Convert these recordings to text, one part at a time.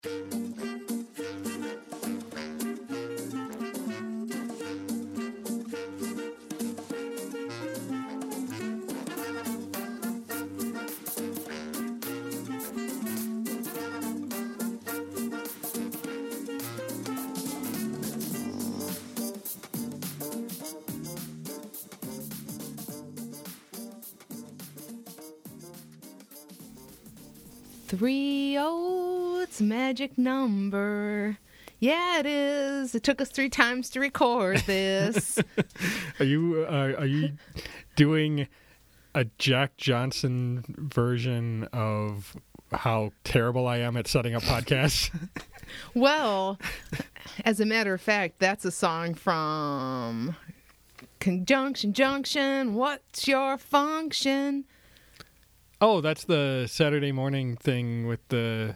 It's a magic number. Yeah, it is. It took us 3 times to record this. Are you doing a Jack Johnson version of how terrible I am at setting up podcasts? Well, as a matter of fact, that's a song from Conjunction Junction. What's your function? Oh, that's the Saturday morning thing with the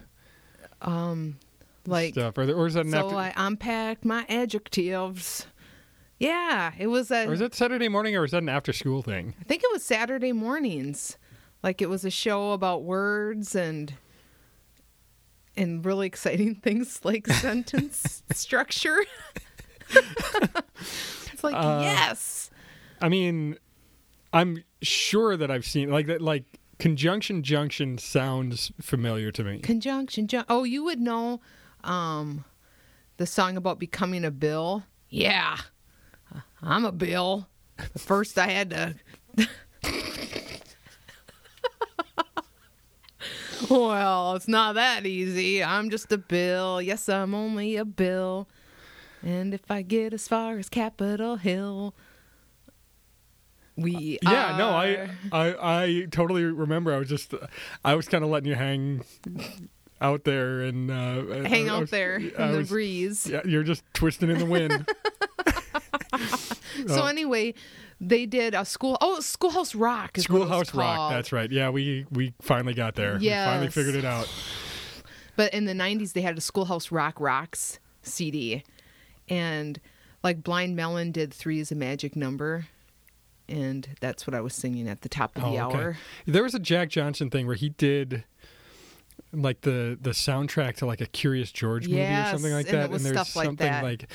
like stuff. Or is that an so after? I unpacked my adjectives. Yeah, it was a. Or is that Saturday morning, or is that an after school thing? I think it was Saturday mornings. Like it was a show about words and really exciting things like sentence structure. It's like yes. I mean, I'm sure that I've seen like that. Like Conjunction Junction sounds familiar to me. Conjunction. Oh, you would know the song about becoming a bill. Yeah, I'm a bill. First, I had to. Well, it's not that easy. I'm just a bill. Yes, I'm only a bill. And if I get as far as Capitol Hill, we yeah, are... no, I totally remember. I was kind of letting you hang out there and hang out there in the breeze. Yeah, you're just twisting in the wind. So anyway, they did a Schoolhouse Rock. Schoolhouse Rock. That's right. Yeah, we finally got there. Yes. We finally figured it out. But in the 90s, they had a Schoolhouse Rock Rocks CD. And like Blind Melon did 3 is a Magic Number. And that's what I was singing at the top of the hour. There was a Jack Johnson thing where he did like the soundtrack to like a Curious George movie or something like that. And it was there's stuff like something that. like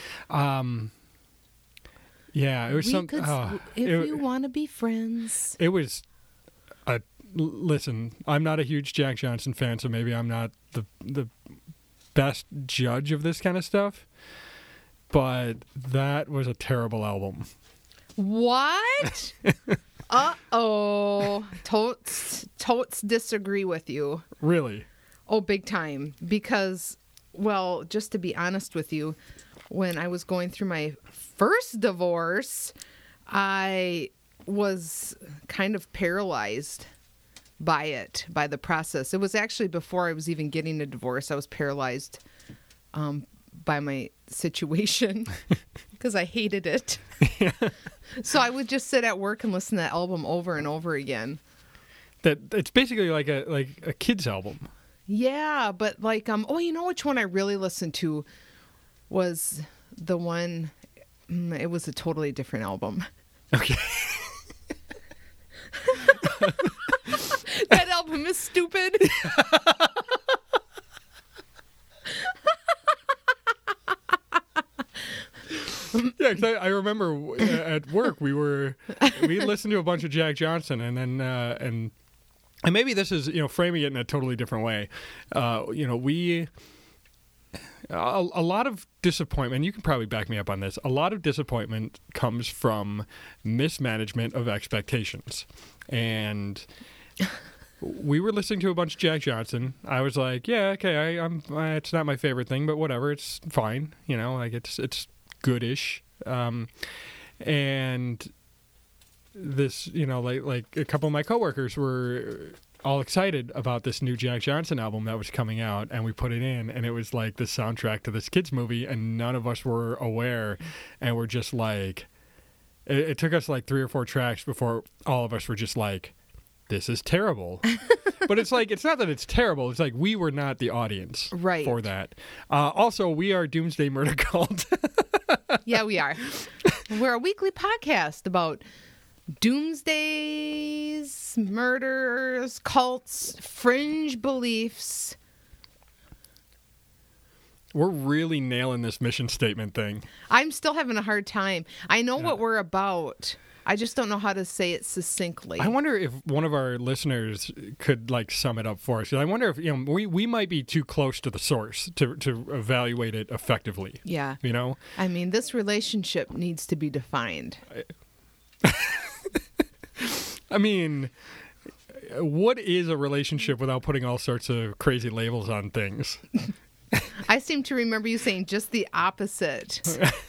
yeah, it was something. If you want to be friends. It was. Listen, I'm not a huge Jack Johnson fan, so maybe I'm not the best judge of this kind of stuff. But that was a terrible album. What? Uh-oh. Totes disagree with you. Really? Oh, big time. Because, well, just to be honest with you, when I was going through my first divorce, I was kind of paralyzed by the process. It was actually before I was even getting a divorce. I was paralyzed by my situation because I hated it. Yeah. So I would just sit at work and listen to that album over and over again. That it's basically like a kid's album. Yeah, but like you know which one I really listened to was the one. It was a totally different album. Okay. That album is stupid. Yeah, because I remember at work we listened to a bunch of Jack Johnson, and then and maybe this is framing it in a totally different way. We a lot of disappointment. You can probably back me up on this. A lot of disappointment comes from mismanagement of expectations, and we were listening to a bunch of Jack Johnson. I was like, yeah, okay, it's not my favorite thing, but whatever, it's fine. Like it's goodish. And this, like a couple of my coworkers were all excited about this new Jack Johnson album that was coming out, and we put it in, and it was like the soundtrack to this kids movie, and none of us were aware, and we're just like, it took us like 3 or 4 tracks before all of us were just like, this is terrible. But it's like, it's not that it's terrible. It's like we were not the audience for that. Also, we are Doomsday Murder Cult. Yeah, we are. We're a weekly podcast about doomsdays, murders, cults, fringe beliefs. We're really nailing this mission statement thing. I'm still having a hard time. I know what we're about. I just don't know how to say it succinctly. I wonder if one of our listeners could like sum it up for us. I wonder if we might be too close to the source to evaluate it effectively. Yeah. You know? I mean, this relationship needs to be defined. I mean, what is a relationship without putting all sorts of crazy labels on things? I seem to remember you saying just the opposite.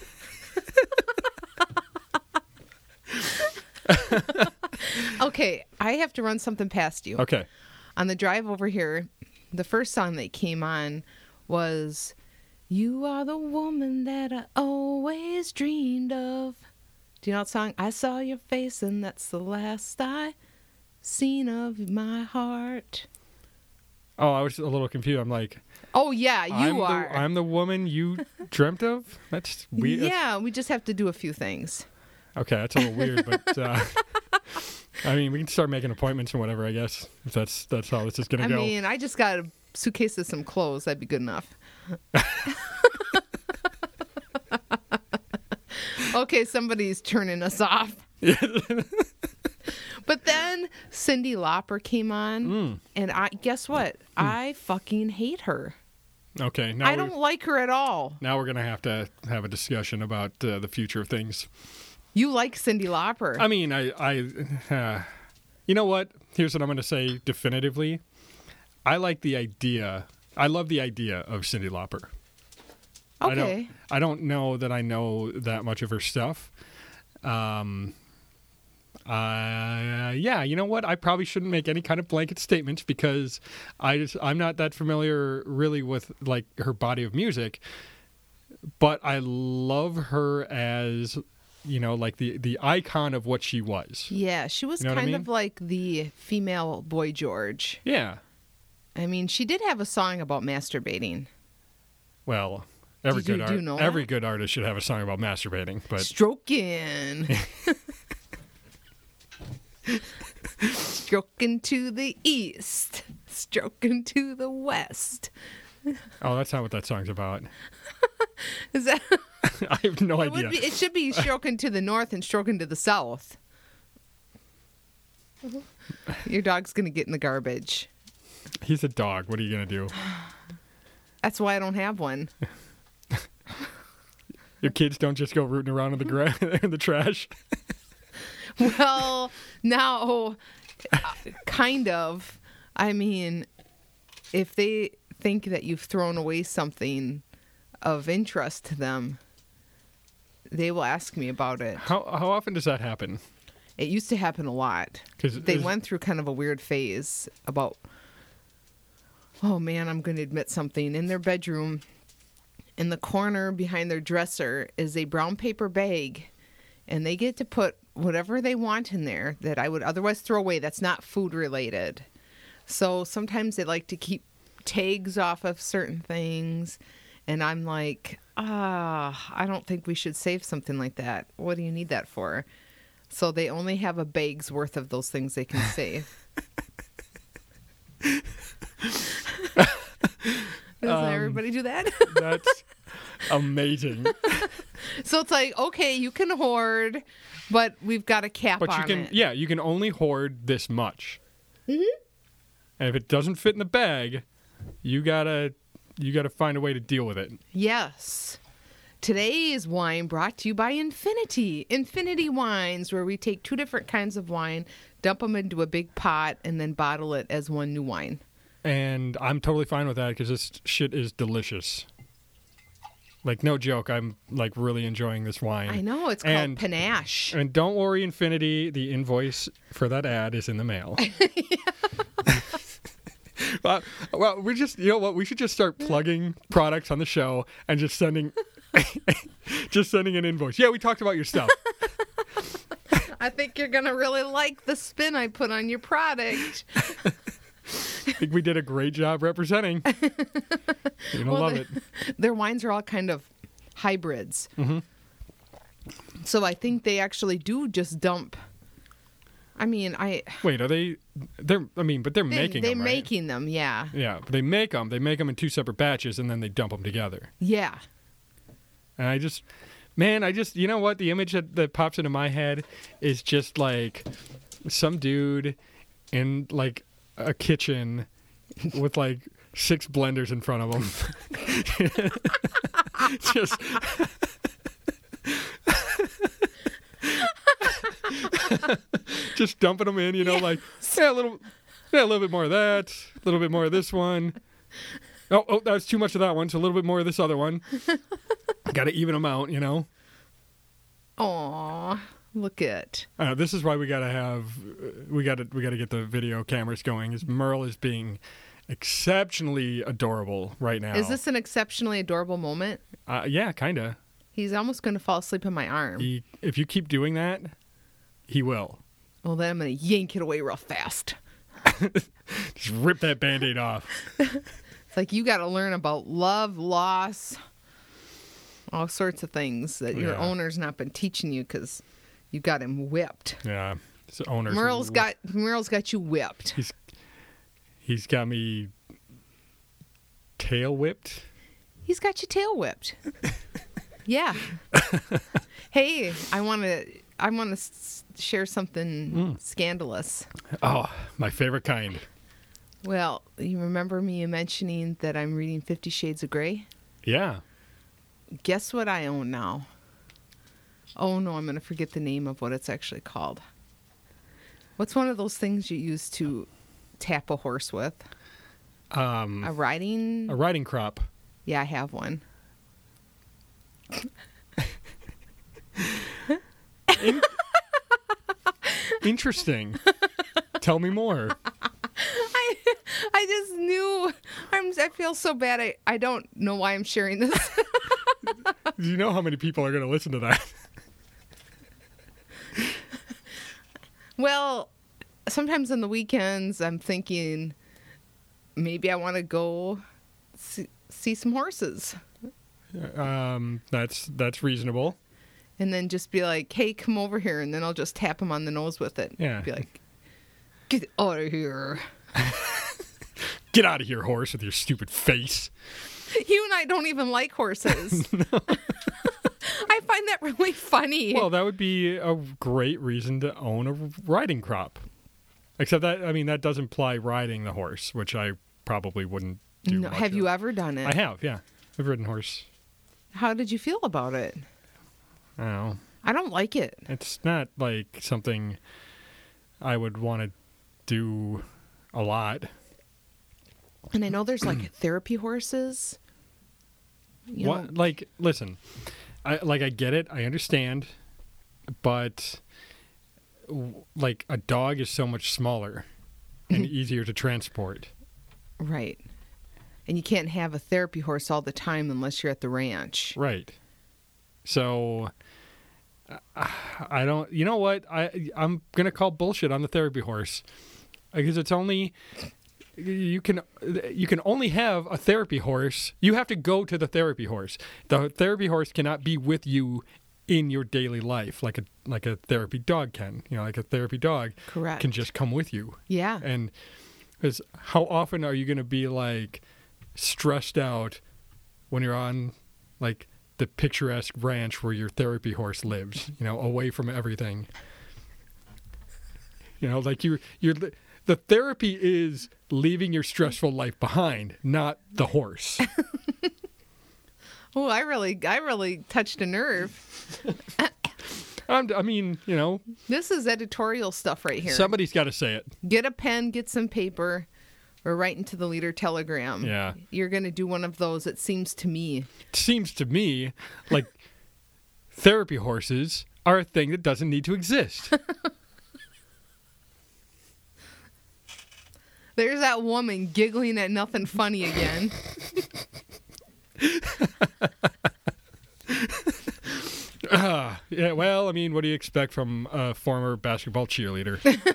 Okay, I have to run something past you. Okay. On the drive over here, the first song that came on was "You Are the Woman That I Always Dreamed Of." Do you know that song? I saw your face and that's the last I seen of my heart. Oh, I was a little confused. I'm like, oh yeah, I'm the woman you dreamt of? That's weird. Yeah, we just have to do a few things. Okay, that's a little weird, but I mean, we can start making appointments and whatever, I guess. If that's how this is going to go. I mean, I just got a suitcase of some clothes. That'd be good enough. Okay, somebody's turning us off. But then Cyndi Lauper came on, and guess what? I fucking hate her. Okay. I don't like her at all. Now we're going to have a discussion about the future of things. You like Cyndi Lauper. I mean, you know what? Here's what I'm going to say definitively. I like the idea. I love the idea of Cyndi Lauper. Okay. I don't know that I know that much of her stuff. Yeah, you know what? I probably shouldn't make any kind of blanket statements because I'm not that familiar really with like her body of music. But I love her as, like the icon of what she was. Yeah, she was kind of like the female Boy George. Yeah. I mean, she did have a song about masturbating. Well, every Every good artist should have a song about masturbating, but stroking. Stroking to the east, stroking to the west. Oh, that's not what that song's about. Is that? I have no idea. It should be stroking to the north and stroking to the south. Your dog's going to get in the garbage. He's a dog. What are you going to do? That's why I don't have one. Your kids don't just go rooting around in the trash? Well, no, kind of. I mean, if they think that you've thrown away something of interest to them, they will ask me about it. How often does that happen? It used to happen a lot. They went through kind of a weird phase about, oh man, I'm going to admit something. In their bedroom, in the corner behind their dresser is a brown paper bag, and they get to put whatever they want in there that I would otherwise throw away that's not food related. So sometimes they like to keep tags off of certain things, and I'm like, I don't think we should save something like that. What do you need that for? So they only have a bag's worth of those things they can save. Doesn't everybody do that? That's amazing. So it's like, okay, you can hoard, but we've got a cap on it. Yeah, you can only hoard this much. Mm-hmm. And if it doesn't fit in the bag, you gotta find a way to deal with it. Yes. Today's wine brought to you by Infinity. Infinity Wines, where we take two different kinds of wine, dump them into a big pot, and then bottle it as one new wine. And I'm totally fine with that because this shit is delicious. Like, no joke, I'm like really enjoying this wine. I know, it's called Panache. And don't worry, Infinity, the invoice for that ad is in the mail. Well, we just, you know what? We should just start plugging products on the show and just sending an invoice. Yeah, we talked about your stuff. I think you're going to really like the spin I put on your product. I think we did a great job representing. You're going to love it. Their wines are all kind of hybrids. Mm-hmm. So I think they actually do just dump. I mean, Wait, are they? But they're making they're them, right? making them, yeah. Yeah, but they make them. They make them in 2 separate batches, and then they dump them together. Yeah. And you know what? The image that pops into my head is just like some dude in like a kitchen with like 6 blenders in front of him. Just. Just dumping them in, like a little bit more of that, a little bit more of this one. Oh, that's too much of that one, so a little bit more of this other one. Got to even them out, Aw, look at. This is why we got to get the video cameras going. Is Merle is being exceptionally adorable right now. Is this an exceptionally adorable moment? Yeah, kind of. He's almost going to fall asleep on my arm. If you keep doing that, he will. Well, then I'm going to yank it away real fast. Just rip that Band-Aid off. It's like you got to learn about love, loss, all sorts of things that your owner's not been teaching you because you got him whipped. Yeah, his owner's Merle's got you whipped. He's got me tail whipped. He's got you tail whipped. Yeah. Hey, I want to share something scandalous. Oh, my favorite kind. Well, you remember me mentioning that I'm reading 50 Shades of Grey? Yeah. Guess what I own now? Oh, no, I'm going to forget the name of what it's actually called. What's one of those things you use to tap a horse with? A riding crop. Yeah, I have one. Interesting. Tell me more. I just knew. I feel so bad. I don't know why I'm sharing this. Do you know how many people are going to listen to that? Well, sometimes on the weekends I'm thinking maybe I want to go see some horses. That's reasonable. And then just be like, hey, come over here. And then I'll just tap him on the nose with it. Yeah. Be like, get out of here. Get out of here, horse, with your stupid face. You and I don't even like horses. No. I find that really funny. Well, that would be a great reason to own a riding crop. Except that does imply riding the horse, which I probably wouldn't do. No, have you ever done it? I have, yeah. I've ridden horse. How did you feel about it? I don't know. I don't like it. It's not like something I would want to do a lot. And I know there's like therapy horses. What? Like, listen, I get it. I understand. But like a dog is so much smaller and easier to transport. Right. And you can't have a therapy horse all the time unless you're at the ranch. Right. So I don't, you know what? I'm going to call bullshit on the therapy horse because it's only, you can only have a therapy horse. You have to go to the therapy horse. The therapy horse cannot be with you in your daily life like a therapy dog can. Like a therapy dog Correct. can just come with you. Yeah. And because how often are you going to be like stressed out when you're on like the picturesque ranch where your therapy horse lives, away from everything. Like the therapy is leaving your stressful life behind, not the horse. Oh, I really touched a nerve. This is editorial stuff right here. Somebody's got to say it. Get a pen, get some paper, or write into the Leader Telegram. Yeah. You're going to do one of those, it seems to me. It seems to me like therapy horses are a thing that doesn't need to exist. There's that woman giggling at nothing funny again. Yeah, well, what do you expect from a former basketball cheerleader?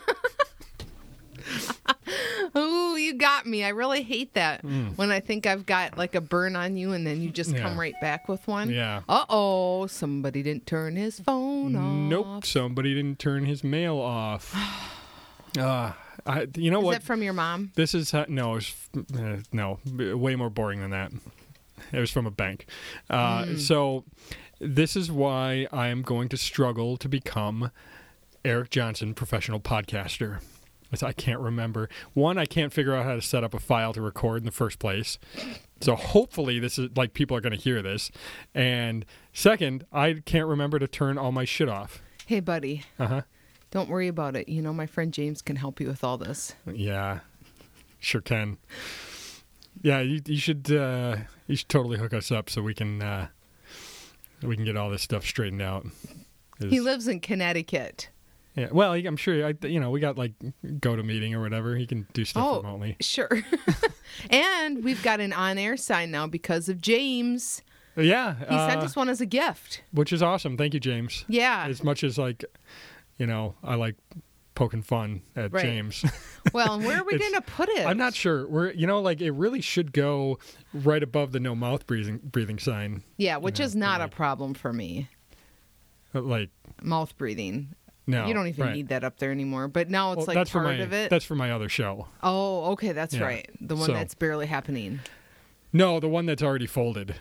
Ooh, you got me. I really hate that when I think I've got like a burn on you and then you just come right back with one. Yeah. Somebody didn't turn his phone off. Nope, somebody didn't turn his mail off. You know Is what? that from your mom? This is no, no, way more boring than that. It was from a bank. So this is why I am going to struggle to become Eric Johnson, professional podcaster. I can't remember. One, I can't figure out how to set up a file to record in the first place. So hopefully this is like people are going to hear this. And second, I can't remember to turn all my shit off. Hey, buddy. Uh-huh. Don't worry about it. You know, my friend James can help you with all this. Yeah, sure can. Yeah, you should totally hook us up so we can get all this stuff straightened out. He lives in Connecticut. Yeah, well, I'm sure. We got like GoToMeeting or whatever. He can do stuff remotely. Sure. And we've got an on-air sign now because of James. Yeah, he sent us one as a gift, which is awesome. Thank you, James. Yeah. As much as I like poking fun at right. James. Well, and where are we going to put it? I'm not sure. It really should go right above the no mouth breathing sign. Yeah, which is not a problem for me. Like mouth breathing. No, you don't even need that up there anymore. But now it's like part of it. That's for my other show. Oh, okay, that's right. The one that's barely happening. No, the one that's already folded.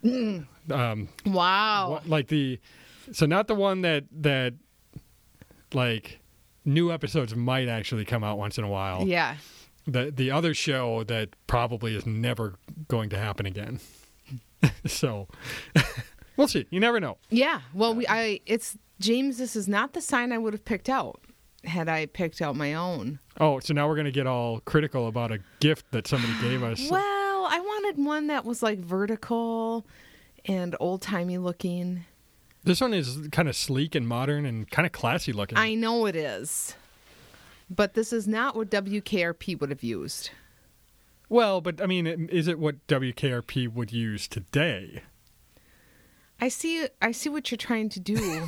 Wow. So not the one that like new episodes might actually come out once in a while. Yeah. The other show that probably is never going to happen again. So we'll see. You never know. Yeah. Well, James, this is not the sign I would have picked out had I picked out my own. Oh, so now we're going to get all critical about a gift that somebody gave us. Well, I wanted one that was like vertical and old-timey looking. This one is kind of sleek and modern and kind of classy looking. I know it is. But this is not what WKRP would have used. Well, but I mean, is it what WKRP would use today? I see what you're trying to do.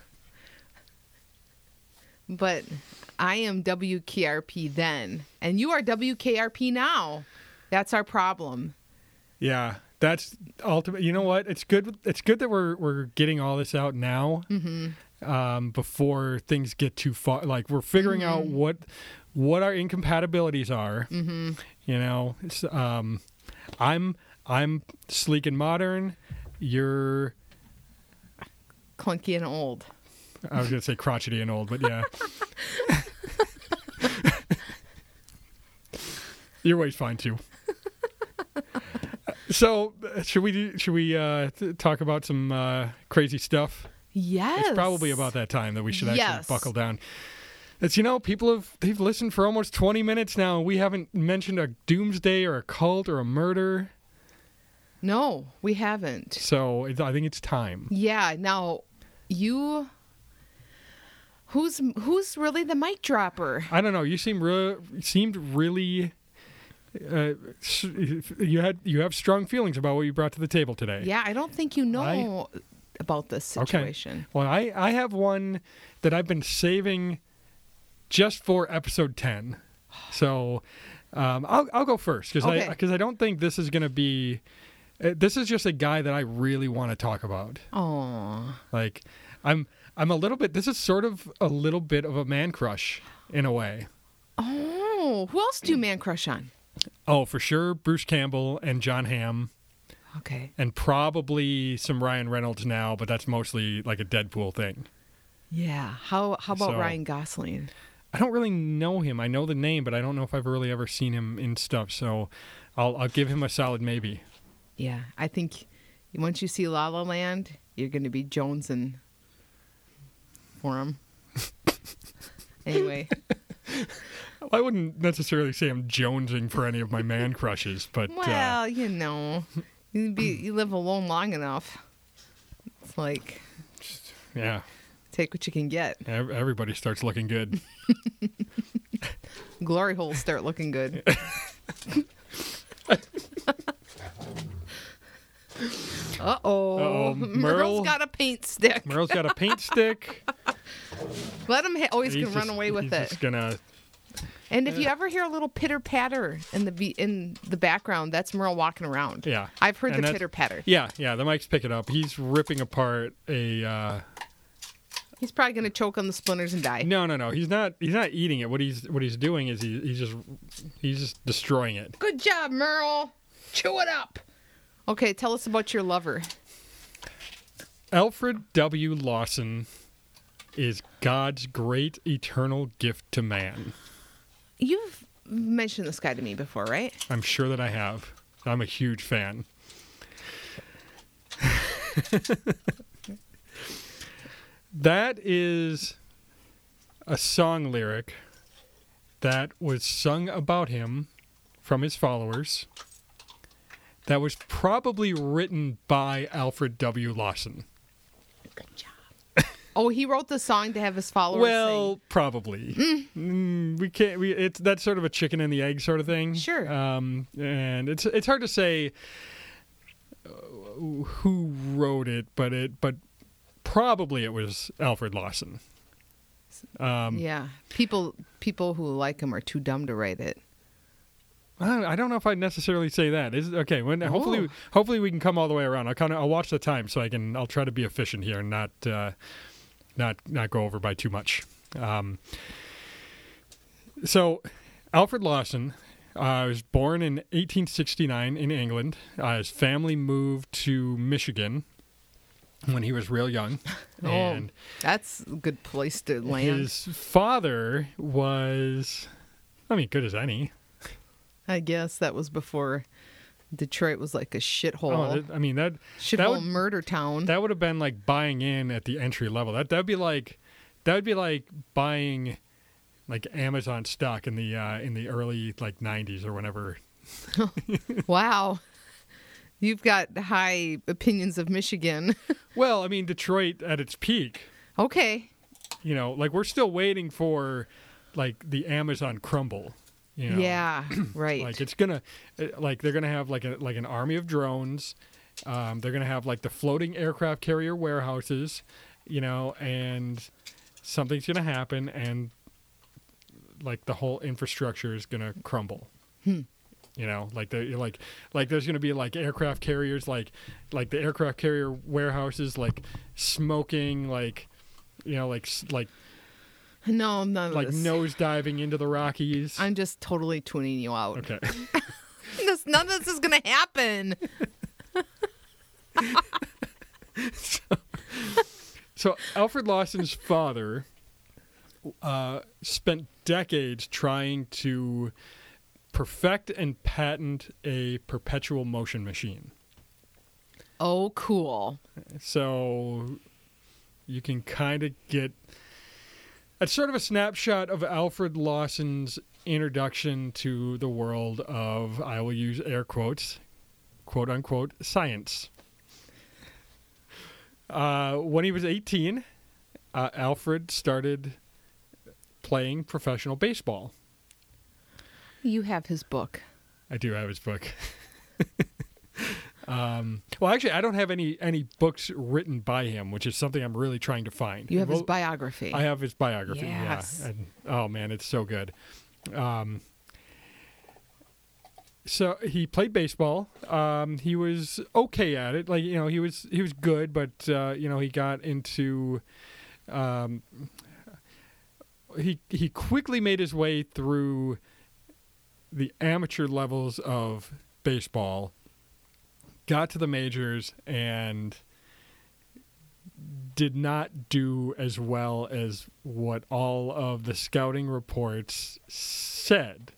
But I am WKRP then, and you are WKRP now. That's our problem. Yeah, that's ultimate. You know what? It's good. It's good that we're getting all this out now, before things get too far. Like we're figuring out what our incompatibilities are. Mm-hmm. You know, it's, I'm sleek and modern. You're clunky and old. I was going to say crotchety and old, but yeah. Your way's fine too. So, should we talk about some crazy stuff? Yes. It's probably about that time that we should actually buckle down. It's, they've listened for almost 20 minutes now, and we haven't mentioned a doomsday or a cult or a murder. No, we haven't. So, I think it's time. Yeah. Now, who's really the mic dropper? I don't know. You seemed really. You have strong feelings about what you brought to the table today. Yeah, I don't think you know about this situation. Okay. Well, I have one that I've been saving just for episode 10. So I'll go first because I don't think this is going to be. This is just a guy that I really want to talk about. Oh, like I'm a little bit. This is sort of a little bit of a man crush in a way. Oh, who else do you man crush on? Oh, for sure, Bruce Campbell and John Hamm. Okay. And probably some Ryan Reynolds now, but that's mostly like a Deadpool thing. Yeah. How about Ryan Gosling? I don't really know him. I know the name, but I don't know if I've really ever seen him in stuff. So I'll give him a solid maybe. Yeah, I think once you see La La Land, you're going to be jonesing for him. Anyway. I wouldn't necessarily say I'm jonesing for any of my man crushes, but well, you live alone long enough. It's like, yeah, take what you can get. Everybody starts looking good. Glory holes start looking good. Uh-oh. Merle's got a paint stick. Merle's got a paint stick. Let him always can run away with it. Just gonna. And if you ever hear a little pitter patter in the background, that's Merle walking around. Yeah, I've heard the pitter patter. Yeah. The mics pick it up. He's ripping apart a He's probably going to choke on the splinters and die. No. He's not eating it. What he's doing is he's just destroying it. Good job, Merle. Chew it up. Okay, tell us about your lover. Alfred W. Lawson is God's great eternal gift to man. You've mentioned this guy to me before, right? I'm sure that I have. I'm a huge fan. That is a song lyric that was sung about him from his followers that was probably written by Alfred W. Lawson. Good job. Oh, he wrote the song to have his followers sing. Probably. We can't. It's that's sort of a chicken and the egg sort of thing. Sure. And it's hard to say who wrote it, but probably it was Alfred Lawson. Yeah. People who like him are too dumb to write it. I don't know if I'd necessarily say that. Okay? Hopefully we can come all the way around. I'll watch the time so I'll try to be efficient here and not go over by too much. So Alfred Lawson was born in 1869 in England. His family moved to Michigan when he was real young. And that's a good place to land. His father was, good as any. I guess that was before Detroit was like a shithole. Shithole murder town. That would have been like buying in at the entry level. That would be like buying like Amazon stock in the early like 90s or whenever. Wow. You've got high opinions of Michigan. Well, Detroit at its peak. Okay. We're still waiting for like the Amazon crumble. Yeah, right. Like it's gonna, like they're gonna have like an army of drones. They're gonna have like the floating aircraft carrier warehouses, and something's gonna happen, and like the whole infrastructure is gonna crumble. Like there's gonna be like aircraft carriers, like the aircraft carrier warehouses, like smoking, like. No, none of like this. Nose diving into the Rockies. I'm just totally tuning you out. Okay. None of this is going to happen. So Alfred Lawson's father spent decades trying to perfect and patent a perpetual motion machine. Oh, cool. So you can kind of get... It's sort of a snapshot of Alfred Lawson's introduction to the world of, I will use air quotes, quote unquote, science. When he was 18, Alfred started playing professional baseball. You have his book. I do have his book. Well, actually, I don't have any books written by him, which is something I'm really trying to find. You have his biography. I have his biography, yes. Yeah. And, oh, man, it's so good. So he played baseball. He was okay at it. Like, he was good, but, he got into... He quickly made his way through the amateur levels of baseball, got to the majors, and did not do as well as what all of the scouting reports said.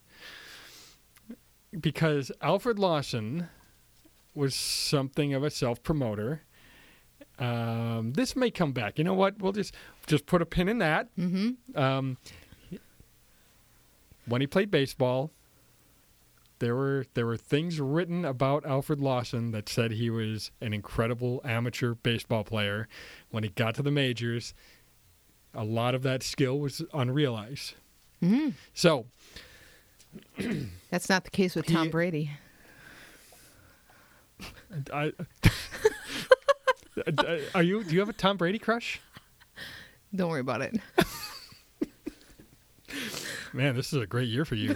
Because Alfred Lawson was something of a self-promoter. This may come back. You know what? We'll just put a pin in that. Mm-hmm. When he played baseball, there were things written about Alfred Lawson that said he was an incredible amateur baseball player. When he got to the majors, a lot of that skill was unrealized. Mm-hmm. So that's not the case with Tom Brady. Do you have a Tom Brady crush? Don't worry about it. Man, this is a great year for you.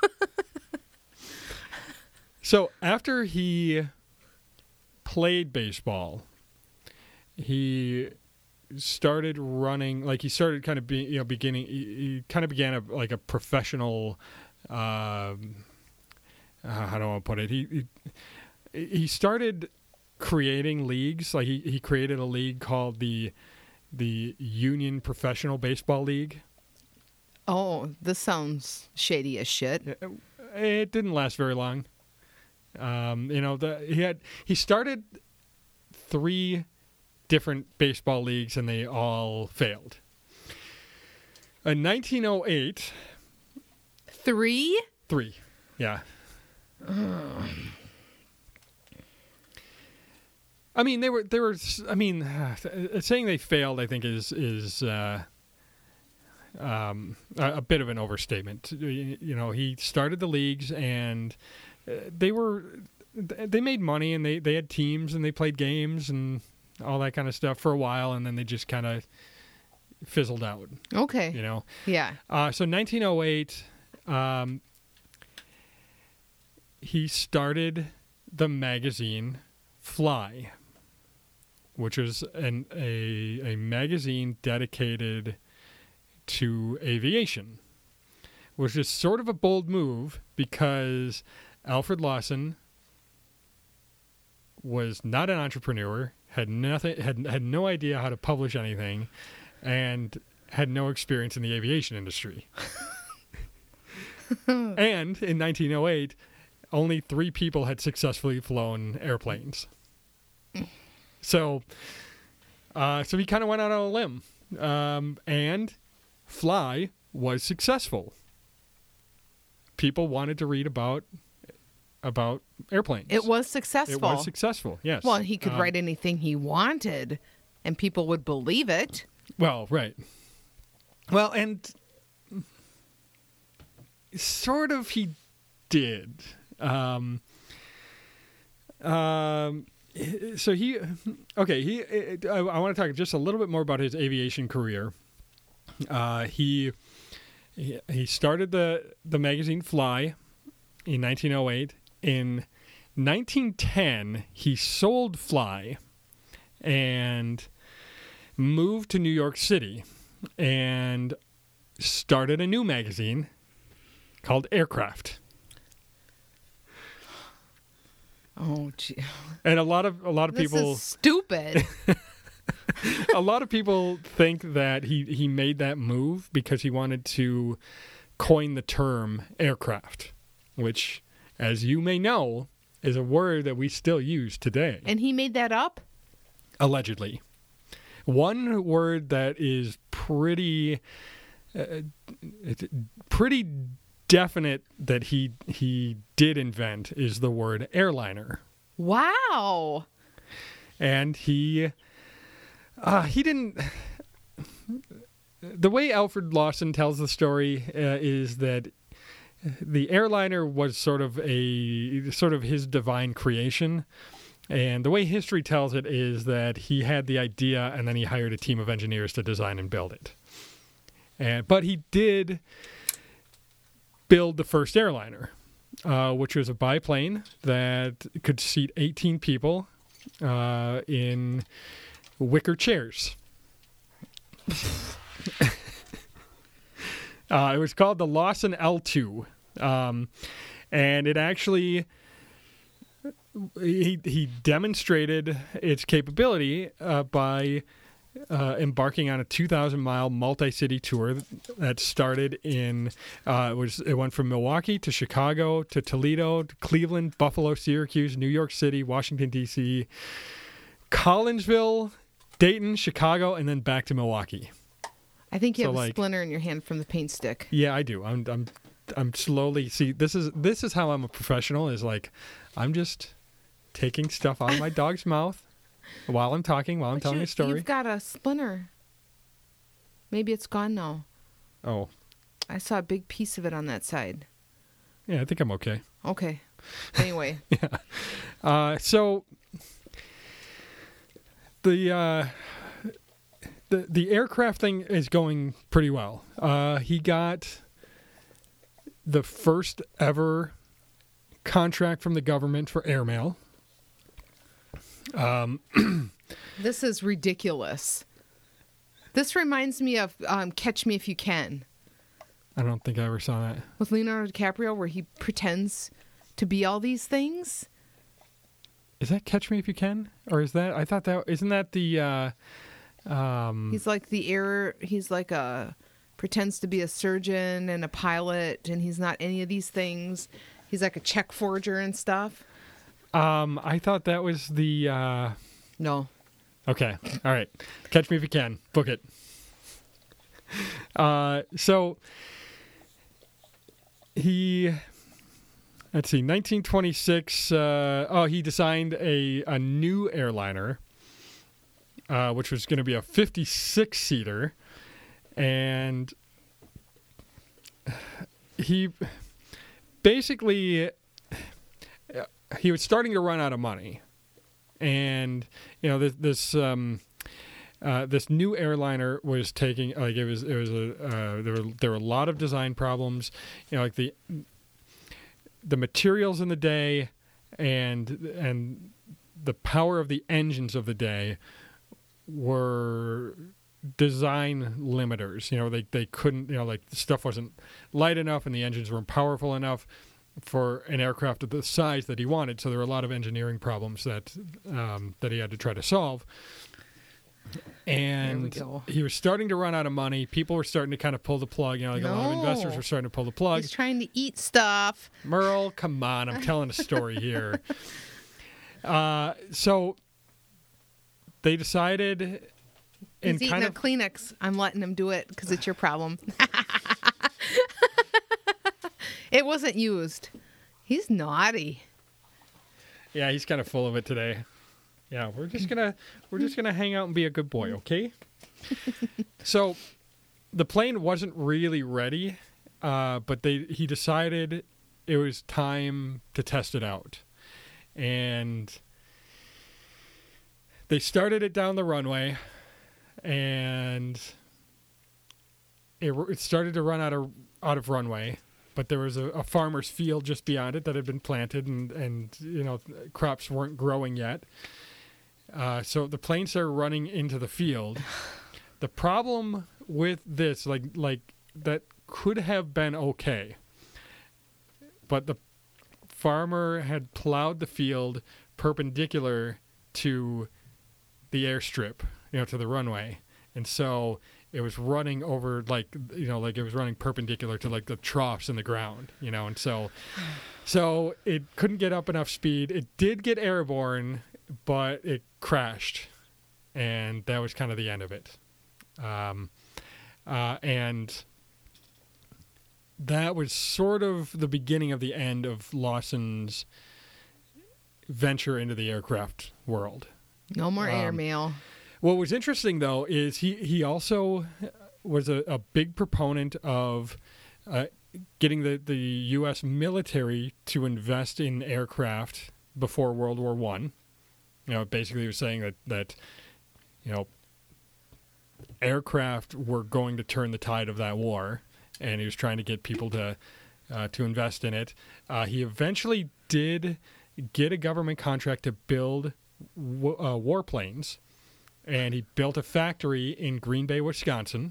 So after he played baseball, he started running, like he started kind of he kind of began a professional, how do I want to put it? He started creating leagues. Like he created a league called the Union Professional Baseball League. Oh, this sounds shady as shit. It didn't last very long. He started 3 different baseball leagues and they all failed. In 1908, 3? 3, yeah. I mean, they were. I mean, saying they failed, I think, is a bit of an overstatement. He started the leagues, and they made money, and they had teams, and they played games, and all that kind of stuff for a while, and then they just kind of fizzled out. Okay. Yeah. So 1908, he started the magazine Fly, which was a magazine dedicated to aviation, which is sort of a bold move because Alfred Lawson was not an entrepreneur, had no idea how to publish anything, and had no experience in the aviation industry. And in 1908, only 3 people had successfully flown airplanes. So he kind of went out on a limb, and Fly was successful. People wanted to read about airplanes. It was successful. It was successful, yes. Well, he could write anything he wanted, and people would believe it. Well, right. Well, and sort of he did. So I want to talk just a little bit more about his aviation career. He started the magazine Fly in 1908. In 1910, he sold Fly and moved to New York City and started a new magazine called Aircraft. Oh, gee. And a lot of people. This is stupid. A lot of people think that he made that move because he wanted to coin the term aircraft, which, as you may know, is a word that we still use today. And he made that up? Allegedly. One word that is pretty definite that he did invent is the word airliner. Wow. And he didn't. The way Alfred Lawson tells the story is that the airliner was sort of his divine creation, and the way history tells it is that he had the idea and then he hired a team of engineers to design and build it. But he did build the first airliner, which was a biplane that could seat 18 people in wicker chairs. It was called the Lawson L2, and it actually he demonstrated its capability by embarking on a 2,000-mile multi-city tour that started in it went from Milwaukee to Chicago to Toledo to Cleveland, Buffalo, Syracuse, New York City, Washington D.C., Collinsville, Dayton, Chicago, and then back to Milwaukee. I think you have a splinter in your hand from the paint stick. Yeah, I do. I'm slowly. See, this is how I'm a professional. Is like, I'm just taking stuff out of my dog's mouth while I'm talking, while I'm telling a story. You've got a splinter. Maybe it's gone now. Oh. I saw a big piece of it on that side. Yeah, I think I'm okay. Okay. Anyway. Yeah. So the aircraft thing is going pretty well. He got the first ever contract from the government for airmail. This is ridiculous. This reminds me of Catch Me If You Can I don't think I ever saw that. with Leonardo DiCaprio, where he pretends to be all these things. Is that Catch Me If You Can? Or is that, I thought that, isn't that the, He's like he's like pretends to be a surgeon and a pilot, and he's not any of these things. He's like a check forger and stuff. I thought that was the, No. okay. All right. Catch Me If You Can. Book it. So he, let's see, 1926, he designed a new airliner, which was going to be a 56-seater. And he basically, he was starting to run out of money. And, you know, this new airliner was taking, like, there were a lot of design problems, you know, like the materials in the day and the power of the engines of the day were design limiters. You know, they couldn't, you know, like the stuff wasn't light enough and the engines weren't powerful enough for an aircraft of the size that he wanted. So there were a lot of engineering problems that he had to try to solve. And he was starting to run out of money. People were starting to kind of pull the plug. You know, like a lot of investors were starting to pull the plug. He's trying to eat stuff. Merle, come on. I'm telling a story here. So they decided... He's eating a Kleenex. I'm letting him do it because it's your problem. It wasn't used. He's naughty. Yeah, he's kind of full of it today. Yeah, we're just gonna hang out and be a good boy, okay? So, the plane wasn't really ready, but he decided it was time to test it out, and they started it down the runway, and it started to run out of runway. But there was a farmer's field just beyond it that had been planted, and you know, crops weren't growing yet. So the plane started running into the field. The problem with this, like that could have been okay, but the farmer had plowed the field perpendicular to the airstrip, you know, to the runway, and so it was running over, like, you know, like it was running perpendicular to like the troughs in the ground, you know, and so it couldn't get up enough speed. It did get airborne, but it crashed, and that was kind of the end of it. And that was sort of the beginning of the end of Lawson's venture into the aircraft world. No more airmail. What was interesting, though, is he also was a big proponent of getting the U.S. military to invest in aircraft before World War I. You know, basically he was saying that you know, aircraft were going to turn the tide of that war, and he was trying to get people to invest in it. He eventually did get a government contract to build warplanes. And he built a factory in Green Bay, Wisconsin.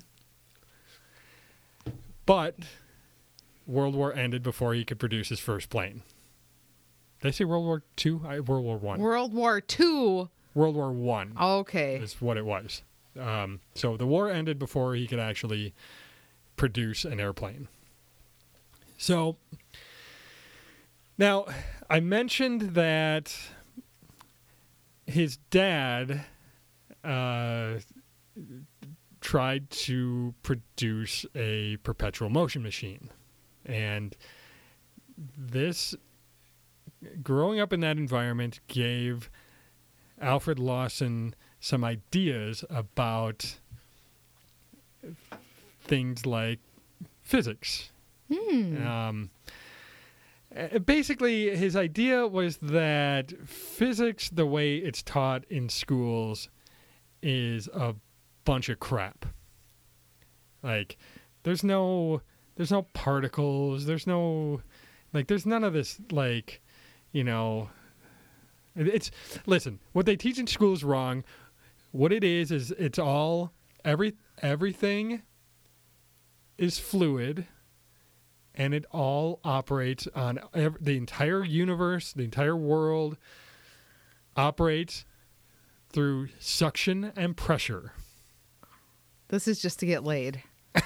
But World War ended before he could produce his first plane. Did I say World War II? World War I. World War II. World War I. Okay. Is what it was. So the war ended before he could actually produce an airplane. So now I mentioned that his dad tried to produce a perpetual motion machine. And this, growing up in that environment, gave Alfred Lawson some ideas about things like physics. Basically, his idea was that physics, the way it's taught in schools, is a bunch of crap. Like, there's no particles, there's none of this, like, you know, listen, what they teach in school is wrong. What it is it's all everything is fluid, and it all operates on the entire universe, the entire world operates through suction and pressure. This is just to get laid.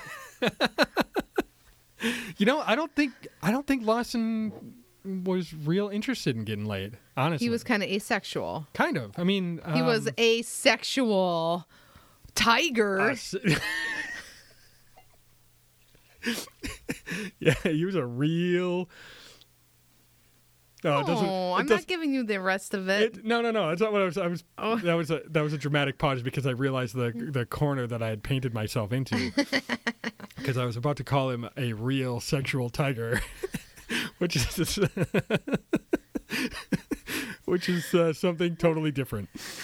You know, I don't think Lawson was real interested in getting laid, honestly. He was kind of asexual. Kind of. I mean, He was asexual tiger. Yeah, he was a real. I'm not giving you the rest of it. No. That's not what I was. Oh. That was a dramatic pause because I realized the corner that I had painted myself into. Because I was about to call him a real sexual tiger, which is something totally different.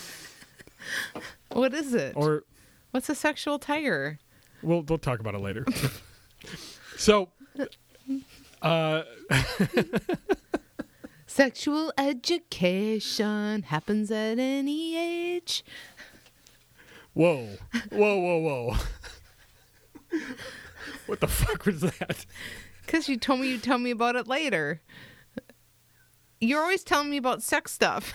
What is it? Or what's a sexual tiger? We'll talk about it later. So, sexual education happens at any age. Whoa. What the fuck was that? Because you told me you'd tell me about it later. You're always telling me about sex stuff.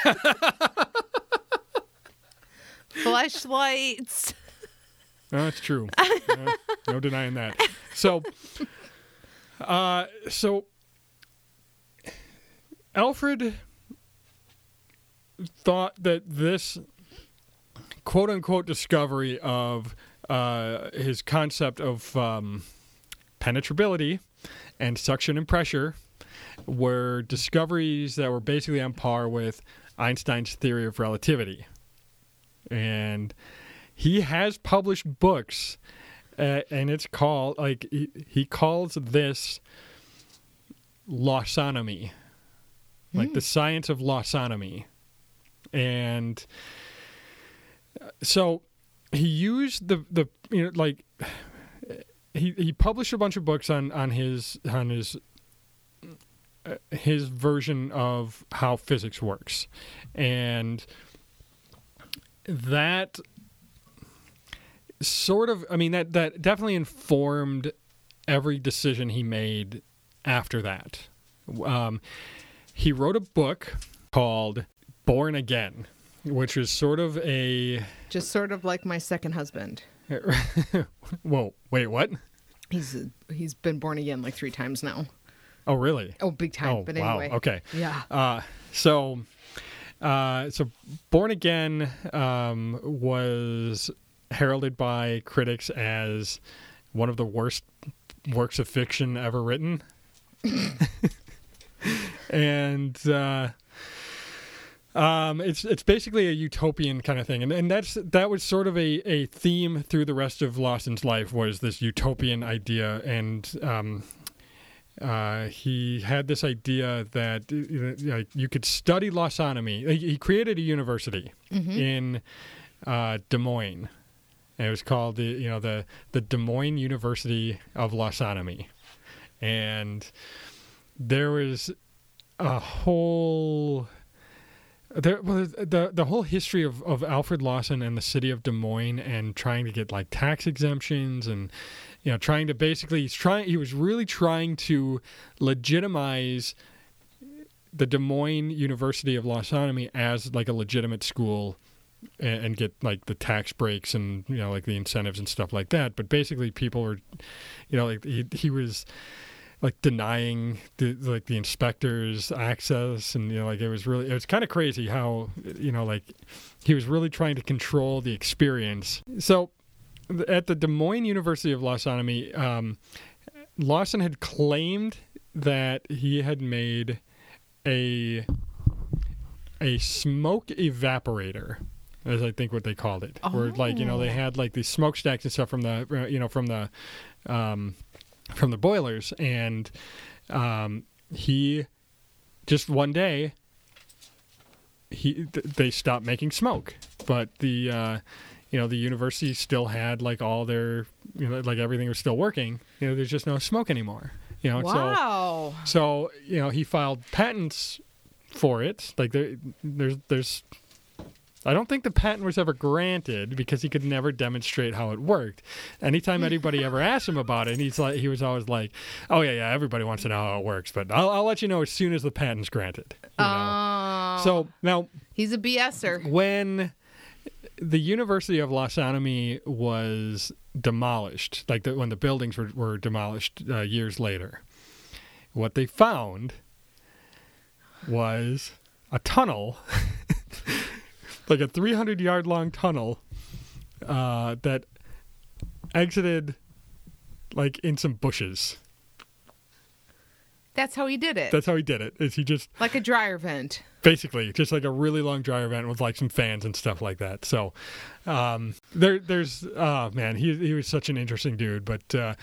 Fleshlights. No, that's true. No denying that. So Alfred thought that this quote-unquote discovery of his concept of penetrability and suction and pressure were discoveries that were basically on par with Einstein's theory of relativity. And he has published books, and it's called, he calls this Lawsonomy, like the science of Lawsonomy. And so he used he published a bunch of books on his version of how physics works, and that sort of, I mean, that definitely informed every decision he made after that. He wrote a book called Born Again, which is sort of just sort of like my second husband. Whoa, wait, what? He's been born again like 3 times now. Oh, really? Oh, big time. Oh, but wow. anyway. Okay. Yeah. So Born Again was heralded by critics as one of the worst works of fiction ever written. And it's basically a utopian kind of thing, and that was sort of a theme through the rest of Lawson's life, was this utopian idea. And he had this idea that you could study Lawsonomy. He created a university in Des Moines, and it was called the Des Moines University of Lawsonomy. And there was a whole the whole history of Alfred Lawson and the city of Des Moines, and trying to get like tax exemptions, and trying to basically he was really trying to legitimize the Des Moines University of Lawsonomy as like a legitimate school, and get like the tax breaks and like the incentives and stuff like that. But basically people were like he was like denying the inspectors access, and it was kind of crazy how like he was really trying to control the experience. So at the Des Moines University of Lawsonomy, Lawson had claimed that he had made a smoke evaporator, as I think what they called it. Oh. Where they had like these smokestacks and stuff from the from the boilers, and he just one day they stopped making smoke, but the university still had like all their like everything was still working. There's just no smoke anymore. Wow. So he filed patents for it. Like there's I don't think the patent was ever granted because he could never demonstrate how it worked. Anytime anybody ever asked him about it, he was always like, "Oh yeah, everybody wants to know how it works, but I'll let you know as soon as the patent's granted." Oh. So now He's a BSer. when the University of Los Angeles was demolished, when the buildings were demolished years later, what they found was a tunnel, like a 300-yard long tunnel that exited like in some bushes. That's how he did it. That's how he did it. Is he just like a dryer vent. basically just like a really long dryer vent with like some fans and stuff like that. So there's man, he was such an interesting dude. But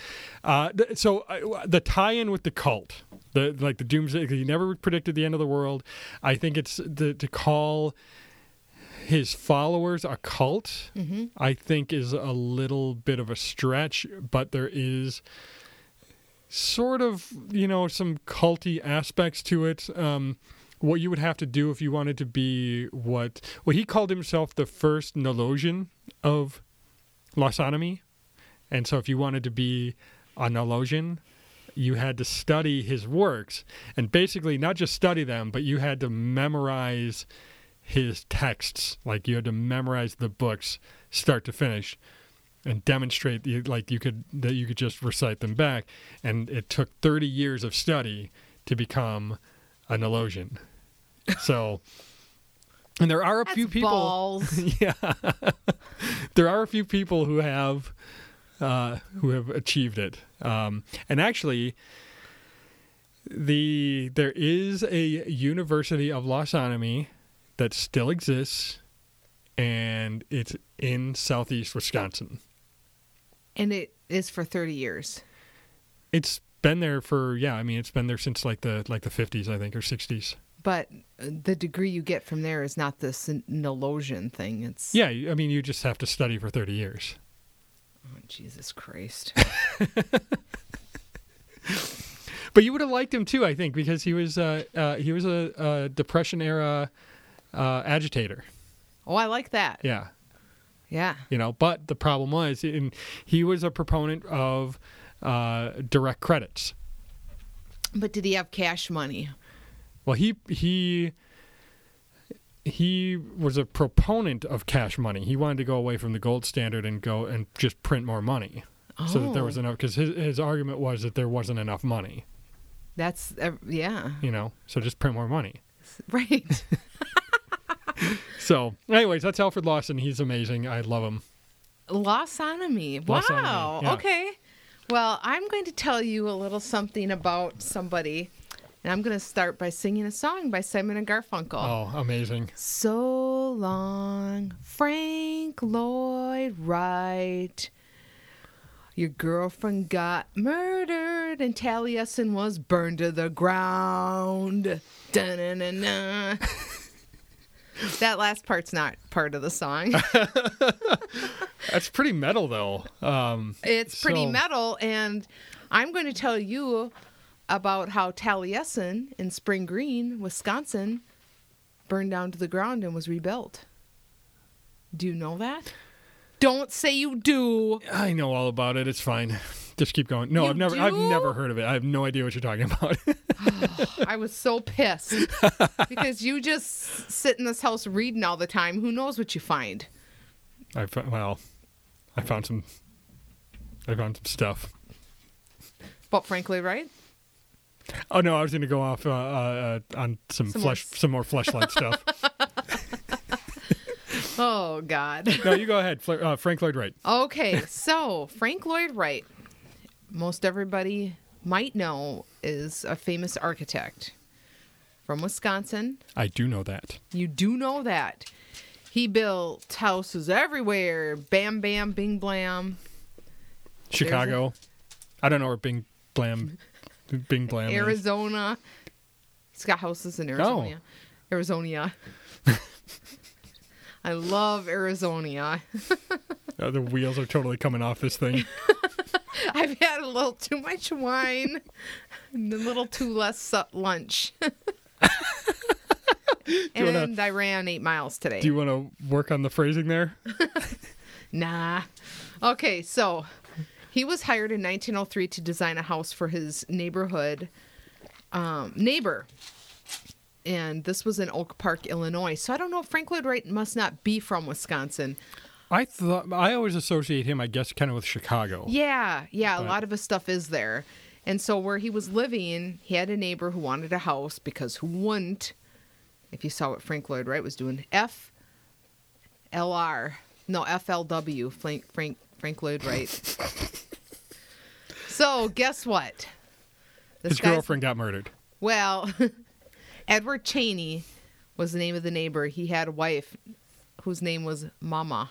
the tie-in with the cult, the doomsday, he never predicted the end of the world. I think it's to call his followers a cult. Mm-hmm. I think is a little bit of a stretch, but there is sort of, some culty aspects to it. What you would have to do if you wanted to be what he called himself the first Nologian of Los Angeles. And so if you wanted to be a Nologian, you had to study his works, and basically not just study them, but you had to memorize his texts. Like, you had to memorize the books start to finish and demonstrate that you could just recite them back. And it took 30 years of study to become a Nologian. So, and there are a few people. Balls. Yeah, there are a few people who have achieved it. And actually, there is a University of Los Angeles that still exists, and it's in southeast Wisconsin. And it is for 30 years. It's been there it's been there since like the 50s, I think, or 60s. But the degree you get from there is not this Nologian thing. It's you just have to study for 30 years. Oh, Jesus Christ. But you would have liked him too, I think, because he was a Depression era agitator. Oh, I like that. Yeah. Yeah. But the problem was, he was a proponent of direct credits. But did he have cash money? Well, he was a proponent of cash money. He wanted to go away from the gold standard and go and just print more money, so that there was enough. Because his argument was that there wasn't enough money. That's yeah. So just print more money. Right. So, anyways, that's Alfred Lawson. He's amazing. I love him. Los Angeles. Wow. Los Angeles, yeah. Okay. Well, I'm going to tell you a little something about somebody, and I'm going to start by singing a song by Simon and Garfunkel. Oh, amazing. So long, Frank Lloyd Wright. Your girlfriend got murdered and Taliesin was burned to the ground. Da-na-na-na. That last part's not part of the song. That's pretty metal, though. It's pretty metal, and I'm going to tell you about how Taliesin in Spring Green, Wisconsin, burned down to the ground and was rebuilt. Do you know that? Don't say you do. I know all about it. It's fine. Just keep going. No, I've never heard of it. I have no idea what you're talking about. I was so pissed because you just sit in this house reading all the time. Who knows what you find? I found some stuff. About Frank Lloyd Wright? Oh no, I was going to go off on some more Fleshlight stuff. Oh God. No, you go ahead. Frank Lloyd Wright. Okay, so Frank Lloyd Wright, most everybody might know, is a famous architect from Wisconsin. I do know that. You do know that. He built houses everywhere. Bam, bam, bing, blam. Chicago. I don't know where Bing Blam Arizona. He's got houses in Arizona. Oh. Arizona. I love Arizona. The wheels are totally coming off this thing. I've had a little too much wine and a little too less lunch. And I ran 8 miles today. Do you want to work on the phrasing there? Nah. Okay, so he was hired in 1903 to design a house for his neighborhood neighbor. And this was in Oak Park, Illinois. So I don't know, Frank Lloyd Wright must not be from Wisconsin. I always associate him, I guess, kind of with Chicago. Yeah, a lot of his stuff is there. And so where he was living, he had a neighbor who wanted a house because who wouldn't, if you saw what Frank Lloyd Wright was doing, FLW, Frank Lloyd Wright. So guess what? His girlfriend got murdered. Well, Edward Cheney was the name of the neighbor. He had a wife whose name was Mama.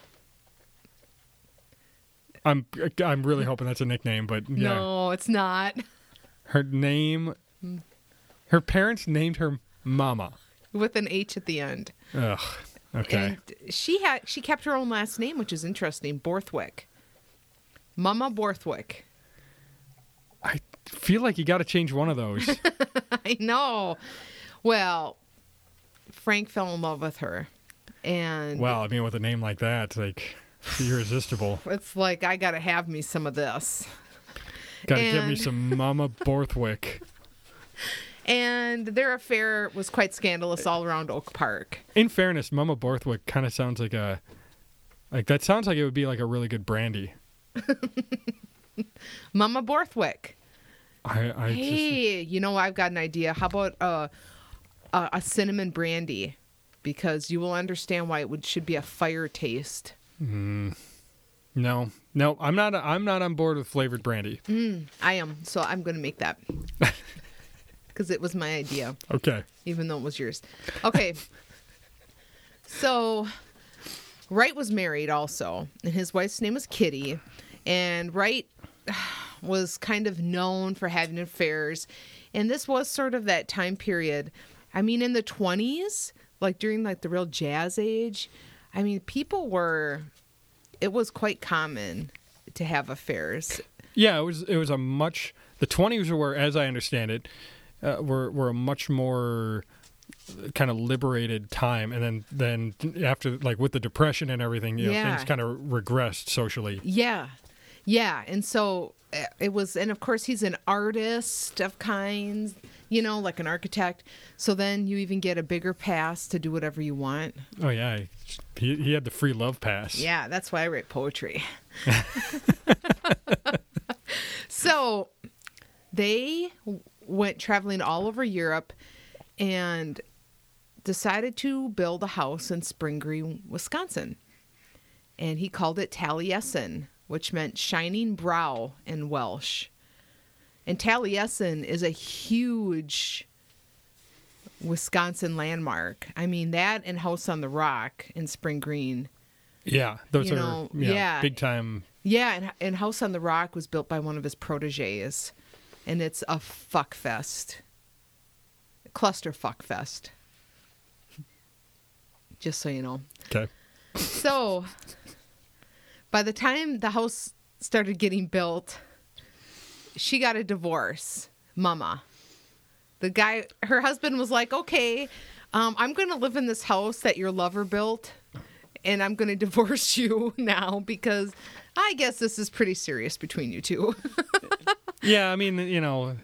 I'm really hoping that's a nickname, but yeah. No, it's not. Her parents named her Mama. With an H at the end. Ugh. Okay. And she kept her own last name, which is interesting, Borthwick. Mama Borthwick. I feel like you got to change one of those. I know. Well, Frank fell in love with her. And well, I mean, with a name like that, like, irresistible. It's like, I got to have me some of this. Got to get me some Mama Borthwick. And their affair was quite scandalous all around Oak Park. In fairness, Mama Borthwick kind of sounds like that sounds like it would be like a really good brandy. Mama Borthwick. Hey, you know, I've got an idea. How about a cinnamon brandy? Because you will understand why should be a fire taste. No, I'm not on board with flavored brandy. I am, so I'm going to make that. Because it was my idea. Okay. Even though it was yours. Okay. So, Wright was married also, and his wife's name was Kitty. And Wright was kind of known for having affairs. And this was sort of that time period. I mean, in the 20s, like during like the real jazz age, I mean, it was quite common to have affairs. Yeah, it was the 20s were, as I understand it, were a much more kind of liberated time, and then after, like, with the Depression and everything, you know, things kind of regressed socially. Yeah, and so it was, and of course he's an artist of kinds, you know, like an architect. So then you even get a bigger pass to do whatever you want. Oh yeah, he had the free love pass. Yeah, that's why I write poetry. So they went traveling all over Europe and decided to build a house in Spring Green, Wisconsin. And he called it Taliesin, which meant shining brow in Welsh. And Taliesin is a huge Wisconsin landmark. I mean, that and House on the Rock in Spring Green. Yeah, those are big time. Yeah, and House on the Rock was built by one of his proteges. And it's a fuck fest. Cluster fuck fest. Just so you know. Okay. So, by the time the house started getting built, she got a divorce. Mama. Her husband was like, okay, I'm going to live in this house that your lover built, and I'm going to divorce you now because I guess this is pretty serious between you two. Yeah, I mean, you know,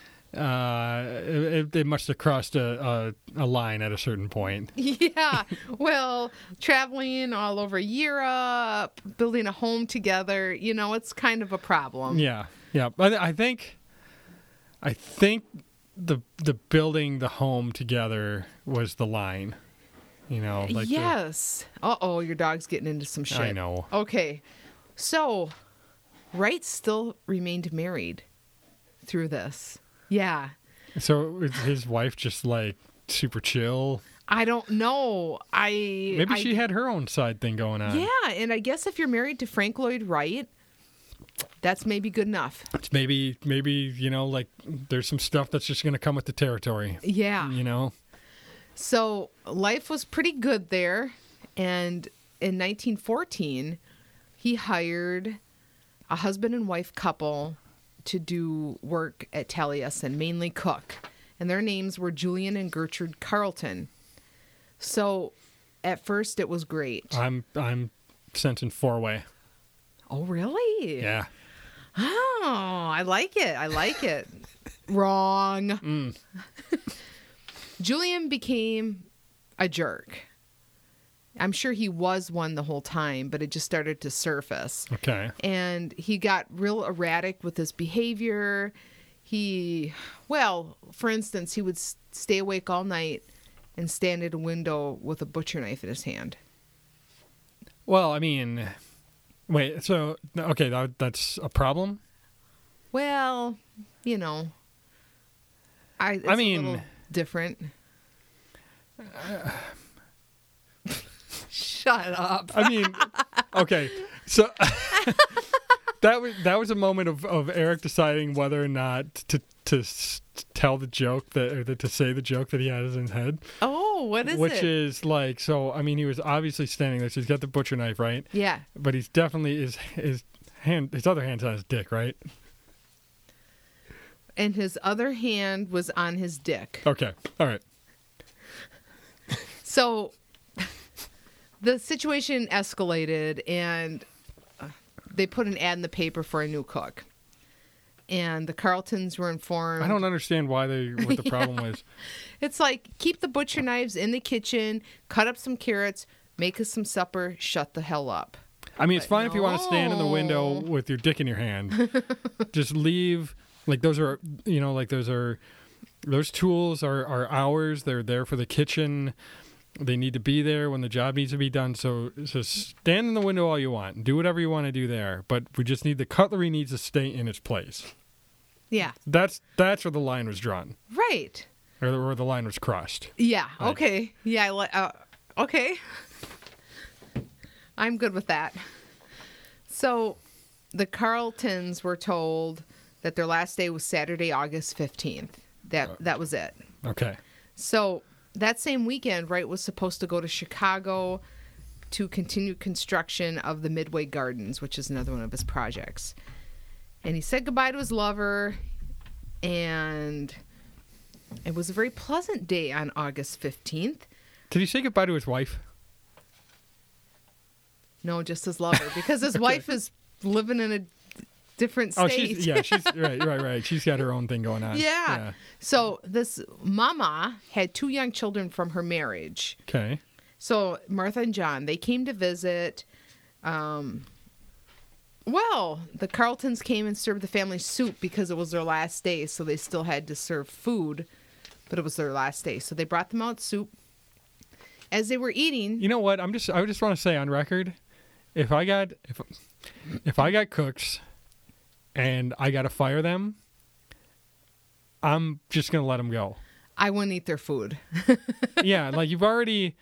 it must have crossed a line at a certain point. Yeah, well, traveling all over Europe, building a home together, you know, it's kind of a problem. Yeah. But I think the building the home together was the line. You know, like yes. Uh-oh, your dog's getting into some shit. I know. Okay, so Wright still remained married through this. Yeah. So is his wife just like super chill? I don't know. Maybe she had her own side thing going on. Yeah, and I guess if you're married to Frank Lloyd Wright, that's maybe good enough. It's maybe you know, like there's some stuff that's just going to come with the territory. Yeah. You know. So life was pretty good there, and in 1914, he hired a husband and wife couple to do work at Taliesin, mainly cook. And their names were Julian and Gertrude Carleton. So at first it was great. I'm sensing 4-way. Oh, really? Yeah. Oh, I like it. I like it. Wrong. Julian became a jerk. I'm sure he was one the whole time, but it just started to surface. Okay. And he got real erratic with his behavior. For instance, he would stay awake all night and stand at a window with a butcher knife in his hand. Well, I mean, wait, so, okay, that's a problem? Well, you know, it's I mean, a little different. Shut up. I mean, okay, so that was a moment of Eric deciding whether or not to tell the joke to say the joke that he has in his head. Oh, what is it? Which is like, so I mean, he was obviously standing there. So he's got the butcher knife, right? Yeah. But he's definitely his other hand's on his dick, right? And his other hand was on his dick. Okay, all right. So the situation escalated, and they put an ad in the paper for a new cook. And the Carltons were informed. I don't understand what the problem was. It's like, keep the butcher knives in the kitchen, cut up some carrots, make us some supper, shut the hell up. I mean, it's fine if you want to stand in the window with your dick in your hand. Just leave. Like, those tools are ours. They're there for the kitchen. They need to be there when the job needs to be done. So stand in the window all you want. Do whatever you want to do there. But we just need the cutlery needs to stay in its place. Yeah. That's where the line was drawn. Right. Or where the line was crossed. Yeah. Right. Okay. Yeah. Okay. I'm good with that. So the Carltons were told that their last day was Saturday, August 15th. That was it. Okay. So that same weekend, Wright was supposed to go to Chicago to continue construction of the Midway Gardens, which is another one of his projects. And he said goodbye to his lover, and it was a very pleasant day on August 15th. Did he say goodbye to his wife? No, just his lover, because his wife is living in a different state. Oh, she's right. She's got her own thing going on. Yeah. So this mama had 2 young children from her marriage. Okay. So Martha and John, they came to visit. The Carltons came and served the family soup because it was their last day, so they still had to serve food, but it was their last day. So they brought them out soup. As they were eating, You know what? I just want to say on record, if I got cooks and I got to fire them, I'm just going to let them go. I wouldn't eat their food. Yeah, like already,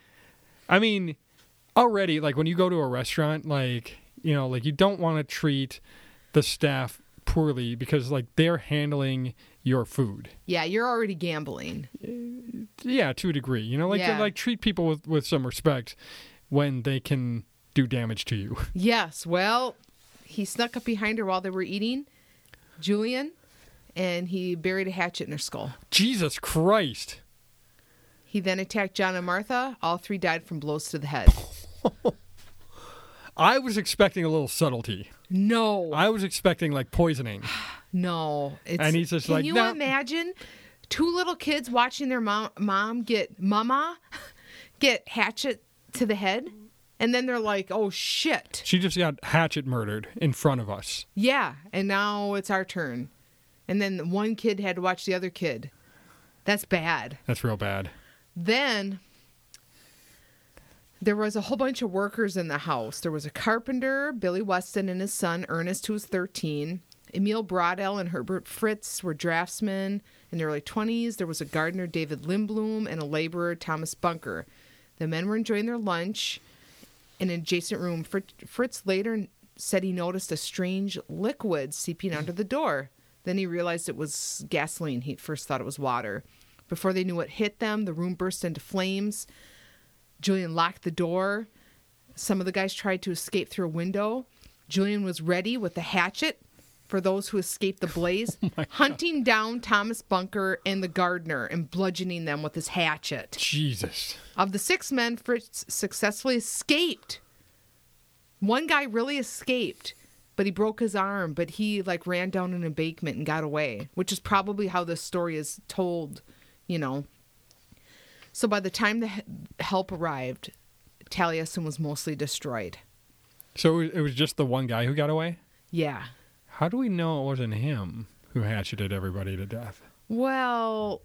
like when you go to a restaurant, like, you know, like you don't want to treat the staff poorly because like they're handling your food. Yeah, you're already gambling. Yeah, to a degree, you know, like Yeah. like treat people with some respect when they can do damage to you. Yes, well, he snuck up behind her while they were eating, Julian, and he buried a hatchet in her skull. Jesus Christ. He then attacked John and Martha. All 3 died from blows to the head. I was expecting a little subtlety. No. I was expecting like poisoning. No. And he's just can like, you no. imagine 2 little kids watching their mom get hatchet to the head? And then they're like, oh, shit. She just got hatchet murdered in front of us. Yeah, and now it's our turn. And then one kid had to watch the other kid. That's bad. That's real bad. Then there was a whole bunch of workers in the house. There was a carpenter, Billy Weston, and his son, Ernest, who was 13. Emil Brodell and Herbert Fritz were draftsmen in their early 20s. There was a gardener, David Lindblom, and a laborer, Thomas Bunker. The men were enjoying their lunch in an adjacent room. Fritz later said he noticed a strange liquid seeping under the door. Then he realized it was gasoline. He first thought it was water. Before they knew what hit them, the room burst into flames. Julian locked the door. Some of the guys tried to escape through a window. Julian was ready with the hatchet for those who escaped the blaze, hunting down Thomas Bunker and the gardener and bludgeoning them with his hatchet. Jesus. Of the 6 men, Fritz successfully escaped. One guy really escaped, but he broke his arm, but he ran down an embankment and got away, which is probably how this story is told, So by the time the help arrived, Taliesin was mostly destroyed. So it was just the one guy who got away? Yeah. How do we know it wasn't him who hatcheted everybody to death? Well,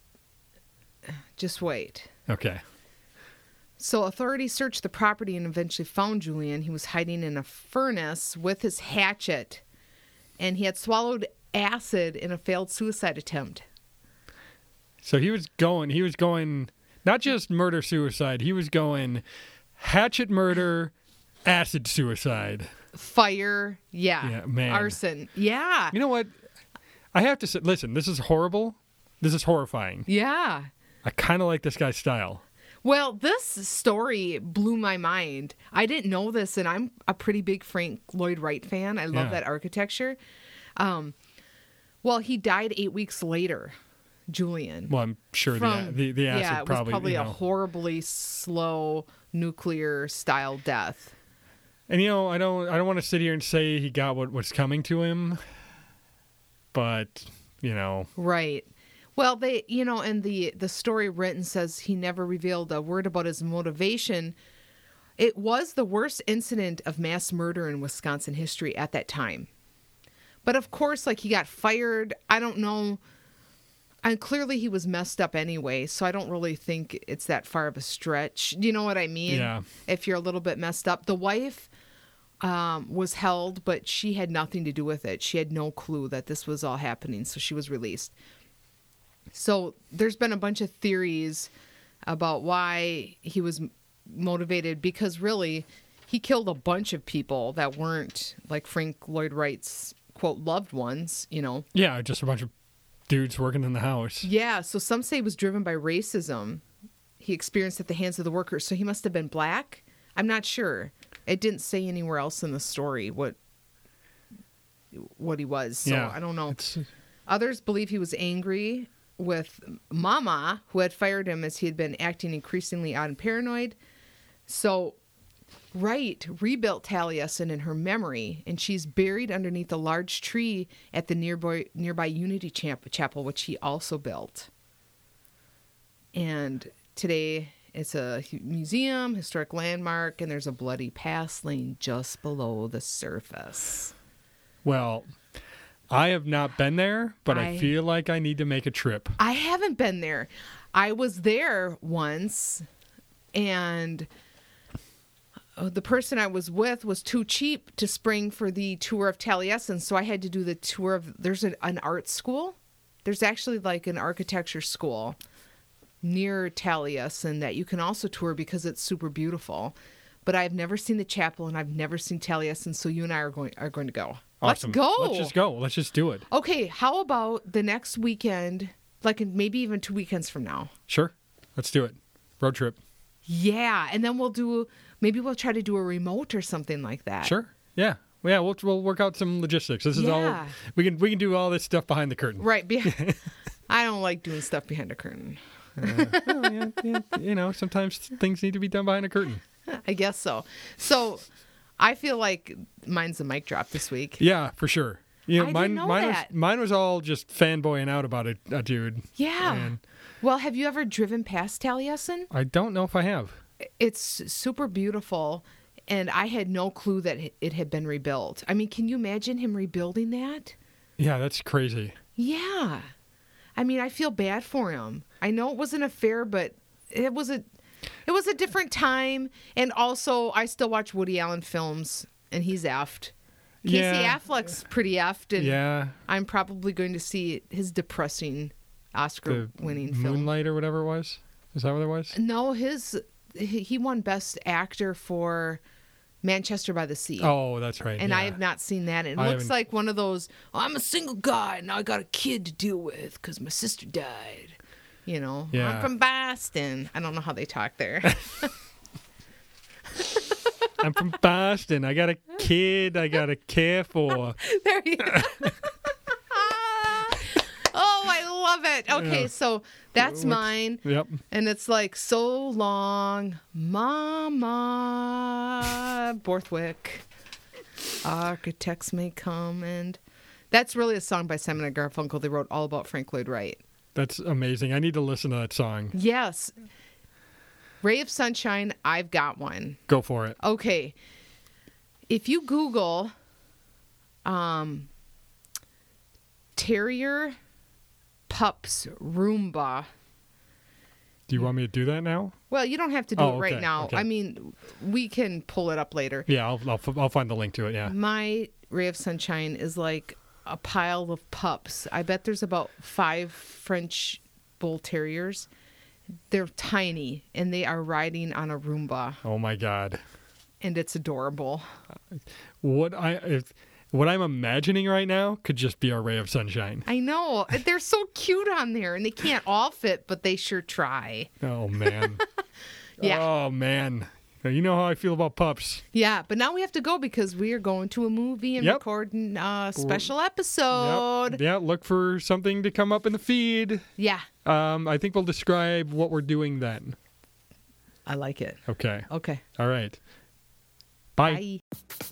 just wait. Okay. So authorities searched the property and eventually found Julian. He was hiding in a furnace with his hatchet, and he had swallowed acid in a failed suicide attempt. So he was going not just murder-suicide, he was going hatchet murder, acid suicide. Fire, yeah man. Arson, yeah. You know what? I have to say, listen, this is horrible. This is horrifying. Yeah. I kind of like this guy's style. Well, this story blew my mind. I didn't know this, and I'm a pretty big Frank Lloyd Wright fan. I love that architecture. Well, he died 8 weeks later, Julian. Well, I'm sure the acid it was probably a horribly slow nuclear-style death. And I don't want to sit here and say he got what was coming to him, but Right. Well, they, and the story written says he never revealed a word about his motivation. It was the worst incident of mass murder in Wisconsin history at that time. But of course, he got fired. I don't know. And clearly he was messed up anyway, so I don't really think it's that far of a stretch. You know what I mean? Yeah. If you're a little bit messed up. The wife was held, but she had nothing to do with it. She had no clue that this was all happening, so she was released. So there's been a bunch of theories about why he was motivated, because really he killed a bunch of people that weren't like Frank Lloyd Wright's, quote, loved ones, Yeah, just a bunch of dudes working in the house. Yeah, so some say it was driven by racism he experienced at the hands of the workers. So he must have been black? I'm not sure. It didn't say anywhere else in the story what he was. So I don't know. Others believe he was angry with Mama, who had fired him as he had been acting increasingly odd and paranoid. So Wright rebuilt Taliesin in her memory, and she's buried underneath a large tree at the nearby Unity Chapel, which he also built. And today it's a museum, historic landmark, and there's a bloody pass laying just below the surface. Well, I have not been there, but I feel like I need to make a trip. I haven't been there. I was there once, and the person I was with was too cheap to spring for the tour of Taliesin, so I had to do the tour of... There's an art school. There's actually an architecture school near Taliesin that you can also tour because it's super beautiful. But I've never seen the chapel, and I've never seen Taliesin, so you and I are going to go. Awesome. Let's go. Let's just go. Let's just do it. Okay, how about the next weekend, maybe even 2 weekends from now? Sure. Let's do it. Road trip. Yeah, and then we'll try to do a remote or something like that. Sure. Yeah. Yeah, we'll work out some logistics. This is all we can do all this stuff behind the curtain. Right. I don't like doing stuff behind a curtain. Sometimes things need to be done behind a curtain. I guess so. So I feel like mine's a mic drop this week. Yeah, for sure. I didn't know that. Mine was all just fanboying out about a dude. Yeah. Well, have you ever driven past Taliesin? I don't know if I have. It's super beautiful, and I had no clue that it had been rebuilt. I mean, can you imagine him rebuilding that? Yeah, that's crazy. Yeah. I mean, I feel bad for him. I know it wasn't a fair, but it was a different time. And also, I still watch Woody Allen films, and he's effed. Casey Affleck's pretty effed, and I'm probably going to see his depressing Oscar-winning film. Moonlight or whatever it was? Is that what it was? No, he won Best Actor for Manchester by the Sea. Oh, that's right. And I have not seen that. It looks like one of those, I'm a single guy, and I got a kid to deal with because my sister died. I'm from Boston. I don't know how they talk there. I'm from Boston. I got a kid I got to care for. There you go. Oh, I love it. Okay, Yeah. so that's mine. Yep. And it's like, so long, Mama Borthwick. Architects may come. And that's really a song by Simon and Garfunkel. They wrote all about Frank Lloyd Wright. That's amazing. I need to listen to that song. Yes. Ray of Sunshine, I've got one. Go for it. Okay. If you Google Terrier Pups Roomba. Do you want me to do that now? Well, you don't have to do it right okay, now. okay. I mean, we can pull it up later. Yeah, I'll find the link to it. Yeah. My Ray of Sunshine is like a pile of pups. I bet there's about 5 French Bull Terriers. They're tiny, and they are riding on a Roomba, Oh my God. and it's adorable. What I'm imagining right now could just be a ray of sunshine. I know. They're so cute on there, and they can't all fit, but they sure try. Oh man. Yeah. Oh man. You know how I feel about pups. Yeah, but now we have to go because we are going to a movie and Yep. recording a special episode. Yep. Yeah, look for something to come up in the feed. Yeah, I think we'll describe what we're doing then. I like it. Okay. Okay. All right. Bye. Bye.